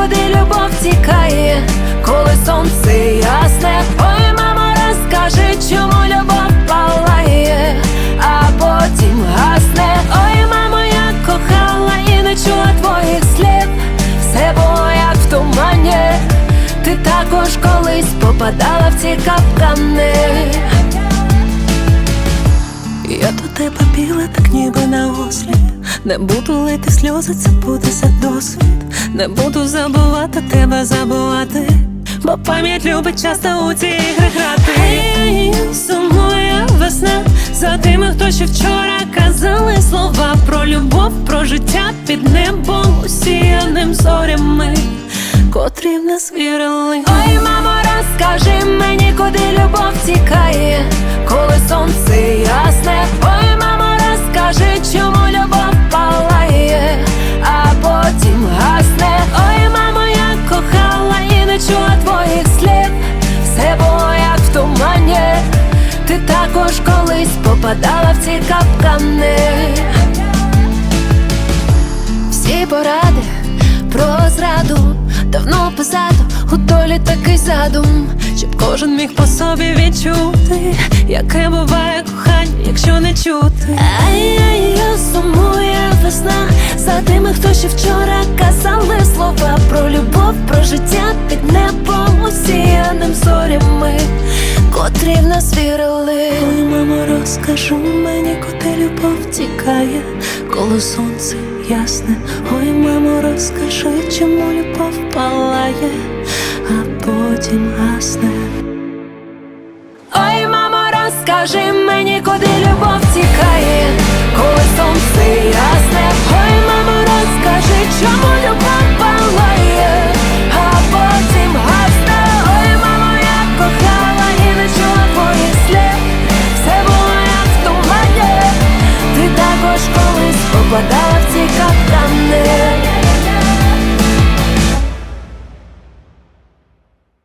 куди любов тікає, коли сонце ясне. Ой, мамо, розкажи, чому любов палає, а потім гасне. Ой, мамо, я кохала і не чула твоїх слів. Все було як в тумані. Ти також колись попадала в ці капкани. Я до тебе біла, так ніби на осліп. Не буду лити сльози, це буде за досвід. Не буду забувати тебе забувати, бо пам'ять любить часто у ці ігри грати. Сумує весна за тими, хто ще вчора казали слова про любов, про життя під небом, усіяним зорями, котрі в нас вірили. Ой, мамо, розкажи мені, куди любов тікає, коли сонце ясне. Ой, мамо, розкажи, чому любов палає, а потім гасне. Ой, мамо, я кохала і не чула твоїх слів. Все було як в тумані. Ти також колись попадала в ці капкани. Всі поради про зраду давно позаду, у долі такий задум, щоб кожен міг по собі відчути, яке буває кохання, якщо не чути. Ай-яй-яй, сумує весна за тими, хто ще вчора казали слова про любов, про життя під небом, усіяним зорями, котрі в нас вірили. Ой, мамо, розкажи мені, куди любов тікає, коли сонце ясне. Ой, мамо, розкажи, чому любов палає, а потім гасне. Ой, мамо, розкажи мені, куди любов